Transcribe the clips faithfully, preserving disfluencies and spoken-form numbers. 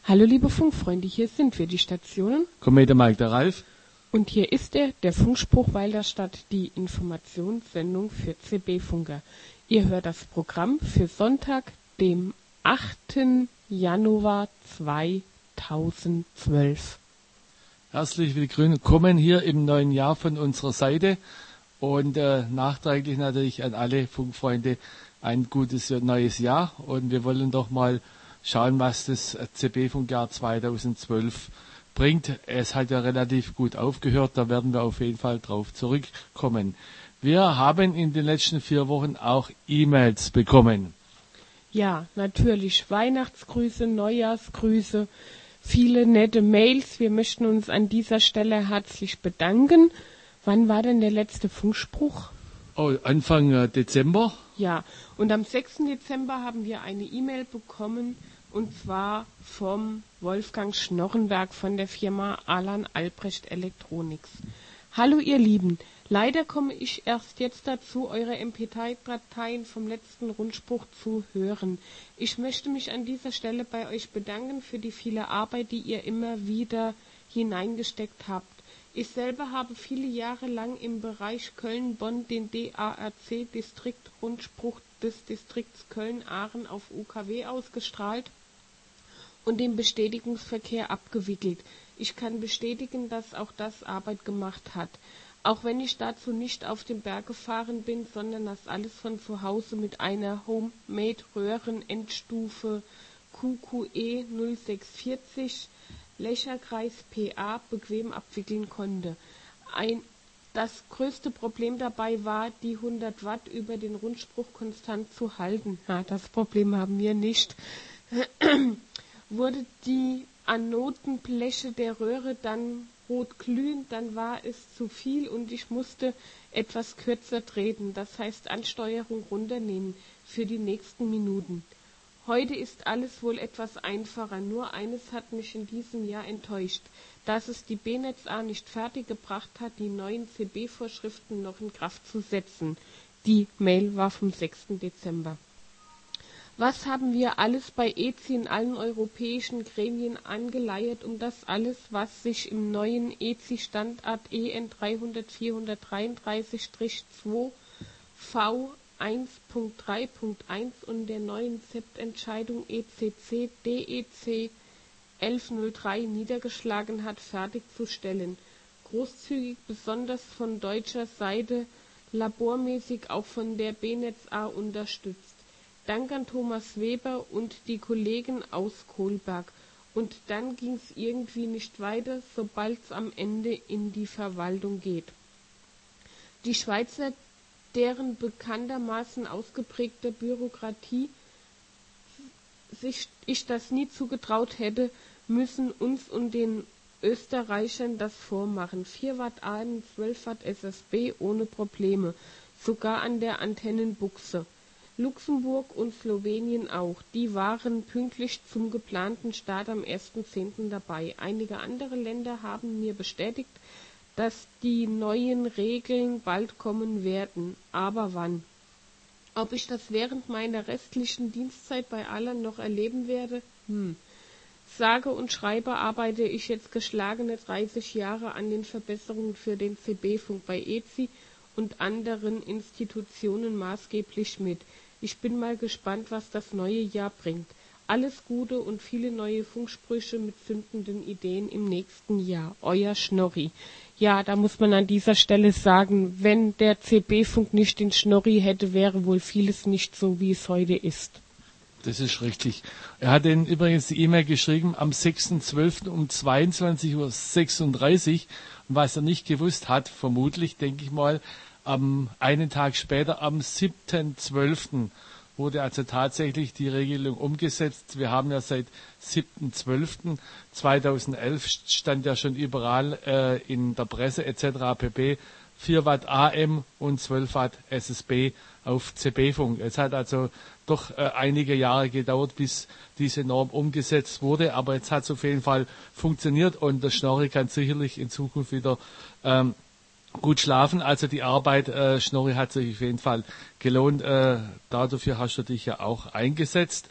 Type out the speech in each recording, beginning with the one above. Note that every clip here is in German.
Hallo liebe Funkfreunde, hier sind wir, die Stationen. Kommete Mike, der Ralf. Und hier ist er, der Funkspruch Walderstadt, die Informationssendung für C B-Funker. Ihr hört das Programm für Sonntag, dem achten Januar zweitausendzwölf. Herzlich willkommen hier im neuen Jahr von unserer Seite und äh, nachträglich natürlich an alle Funkfreunde ein gutes neues Jahr. Und wir wollen doch mal schauen, was das C B-Funkjahr zweitausendzwölf bringt. Es hat ja relativ gut aufgehört, da werden wir auf jeden Fall drauf zurückkommen. Wir haben in den letzten vier Wochen auch E-Mails bekommen. Ja, natürlich. Weihnachtsgrüße, Neujahrsgrüße, viele nette Mails. Wir möchten uns an dieser Stelle herzlich bedanken. Wann war denn der letzte Funkspruch? Oh, Anfang äh, Dezember. Ja, und am sechsten Dezember haben wir eine E-Mail bekommen, und zwar vom Wolfgang Schnorrenberg von der Firma Alan Albrecht Electronics. Hallo ihr Lieben, leider komme ich erst jetzt dazu, eure M P drei Dateien vom letzten Rundspruch zu hören. Ich möchte mich an dieser Stelle bei euch bedanken für die viele Arbeit, die ihr immer wieder hineingesteckt habt. Ich selber habe viele Jahre lang im Bereich Köln-Bonn den D A R C-Distrikt-Rundspruch des Distrikts Köln-Aachen auf U K W ausgestrahlt und den Bestätigungsverkehr abgewickelt. Ich kann bestätigen, dass auch das Arbeit gemacht hat. Auch wenn ich dazu nicht auf den Berg gefahren bin, sondern das alles von zu Hause mit einer Homemade-Röhren-Endstufe Q Q E null sechs vier null Lächerkreis P A bequem abwickeln konnte. Ein, das größte Problem dabei war, die hundert Watt über den Rundspruch konstant zu halten. Ja, das Problem haben wir nicht. Wurde die Anodenbleche der Röhre dann rot glühend, dann war es zu viel und ich musste etwas kürzer treten, das heißt Ansteuerung runternehmen für die nächsten Minuten. Heute ist alles wohl etwas einfacher, nur eines hat mich in diesem Jahr enttäuscht, dass es die B N E T Z A nicht fertiggebracht hat, die neuen C B-Vorschriften noch in Kraft zu setzen. Die Mail war vom sechsten Dezember. Was haben wir alles bei E C I in allen europäischen Gremien angeleiert, um das alles, was sich im neuen E C I-Standard E N dreihundert vierhundertdreiunddreißig zwei V eins Punkt drei Punkt eins und der neuen Z E P-Entscheidung E C C D E C elf null drei niedergeschlagen hat, fertigzustellen. Großzügig, besonders von deutscher Seite, labormäßig auch von der B N E T Z A unterstützt. Dank an Thomas Weber und die Kollegen aus Kolberg. Und dann ging es irgendwie nicht weiter, sobald es am Ende in die Verwaltung geht. Die Schweizer, deren bekanntermaßen ausgeprägte Bürokratie sich ich das nie zugetraut hätte, müssen uns und den Österreichern das vormachen. vier Watt A M, zwölf Watt S S B ohne Probleme, sogar an der Antennenbuchse. Luxemburg und Slowenien auch. Die waren pünktlich zum geplanten Start am ersten zehnten dabei. Einige andere Länder haben mir bestätigt, dass die neuen Regeln bald kommen werden. Aber wann? Ob ich das während meiner restlichen Dienstzeit bei Alan noch erleben werde? Hm. Sage und schreibe arbeite ich jetzt geschlagene dreißig Jahre an den Verbesserungen für den C B-Funk bei E C I und anderen Institutionen maßgeblich mit. Ich bin mal gespannt, was das neue Jahr bringt. Alles Gute und viele neue Funksprüche mit zündenden Ideen im nächsten Jahr. Euer Schnorri. Ja, da muss man an dieser Stelle sagen, wenn der C B-Funk nicht den Schnorri hätte, wäre wohl vieles nicht so, wie es heute ist. Das ist richtig. Er hat den übrigens die E-Mail geschrieben am sechsten zwölften um zweiundzwanzig Uhr sechsunddreißig. Und was er nicht gewusst hat, vermutlich, denke ich mal, am einen Tag später, am siebten zwölften wurde also tatsächlich die Regelung umgesetzt. Wir haben ja seit siebten zwölften zweitausendelf stand ja schon überall äh, in der Presse et cetera pp. vier Watt A M und zwölf Watt S S B auf C B-Funk. Es hat also doch äh, einige Jahre gedauert, bis diese Norm umgesetzt wurde, aber jetzt hat es auf jeden Fall funktioniert und der Schnorri kann sicherlich in Zukunft wieder ähm, gut schlafen. Also die Arbeit, äh, Schnorri, hat sich auf jeden Fall gelohnt. Äh, dafür hast du dich ja auch eingesetzt.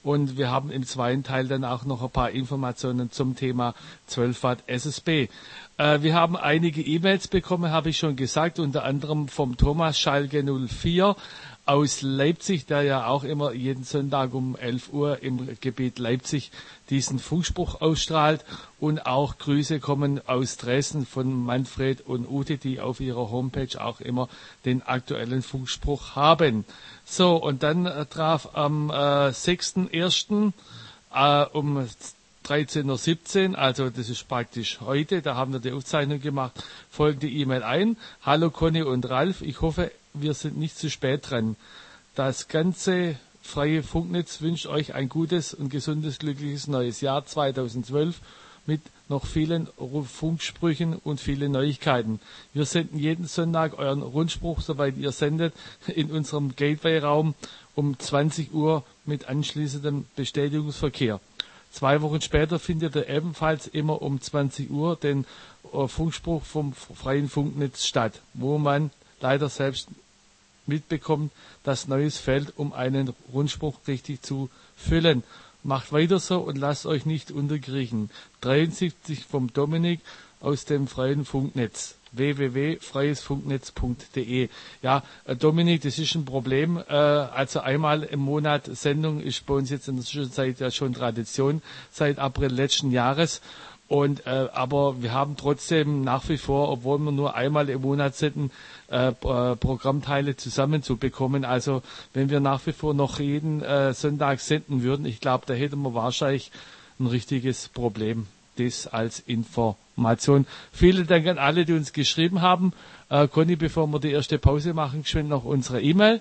Und wir haben im zweiten Teil dann auch noch ein paar Informationen zum Thema zwölf Watt S S B. Äh, wir haben einige E-Mails bekommen, habe ich schon gesagt, unter anderem vom Thomas Schalke null vier aus Leipzig, der ja auch immer jeden Sonntag um elf Uhr im Gebiet Leipzig diesen Funkspruch ausstrahlt. Und auch Grüße kommen aus Dresden von Manfred und Ute, die auf ihrer Homepage auch immer den aktuellen Funkspruch haben. So, und dann äh, traf am äh, sechsten ersten Äh, um dreizehn Uhr siebzehn, also das ist praktisch heute, da haben wir die Aufzeichnung gemacht, folgende E-Mail ein. Hallo Conny und Ralf, ich hoffe, wir sind nicht zu spät dran. Das ganze freie Funknetz wünscht euch ein gutes und gesundes, glückliches neues Jahr zweitausendzwölf mit noch vielen Funksprüchen und vielen Neuigkeiten. Wir senden jeden Sonntag euren Rundspruch, soweit ihr sendet, in unserem Gateway-Raum um zwanzig Uhr mit anschließendem Bestätigungsverkehr. Zwei Wochen später findet er ebenfalls immer um zwanzig Uhr den äh, Funkspruch vom freien Funknetz statt, wo man leider selbst mitbekommt, dass Neues fällt, um einen Rundspruch richtig zu füllen. Macht weiter so und lasst euch nicht unterkriechen. dreiundsiebzig vom Dominik aus dem freien Funknetz. w w w punkt freies funknetz punkt d e. Ja, äh, Dominik, das ist ein Problem. Äh, also einmal im Monat Sendung ist bei uns jetzt in der Zwischenzeit ja schon Tradition, seit April letzten Jahres. Und, äh, aber wir haben trotzdem nach wie vor, obwohl wir nur einmal im Monat senden, äh, äh, Programmteile zusammenzubekommen. Also wenn wir nach wie vor noch jeden äh, Sonntag senden würden, ich glaube, da hätten wir wahrscheinlich ein richtiges Problem. Das als Information. Vielen Dank an alle, die uns geschrieben haben. Äh, Conny, bevor wir die erste Pause machen, geschwind noch unsere E-Mail.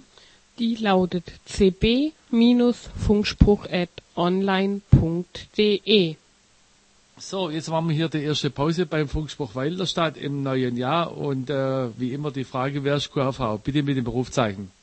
Die lautet c b Funkspruch at online punkt d e. So, jetzt machen wir hier die erste Pause beim Funkspruch Weilerstadt im neuen Jahr und äh, wie immer die Frage, wer ist Q R V? Bitte mit dem Berufszeichen.